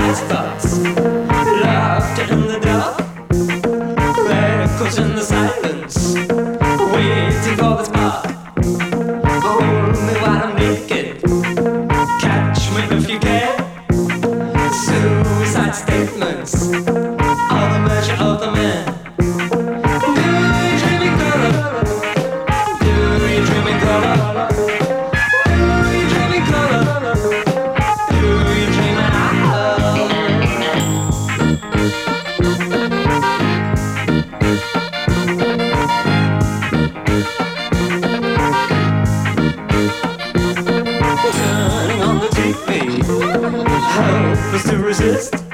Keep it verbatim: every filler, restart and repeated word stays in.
nice thoughts. Laughter in the dark, echoes in the silence, waiting for the spark. Hold me while I'm naked, catch me if you can. Suicide statements are the measure of the man. Do you dream in color? Do you dream in color? Do you dream in color? Do you dream in love? Turning on the T V, helpless to resist.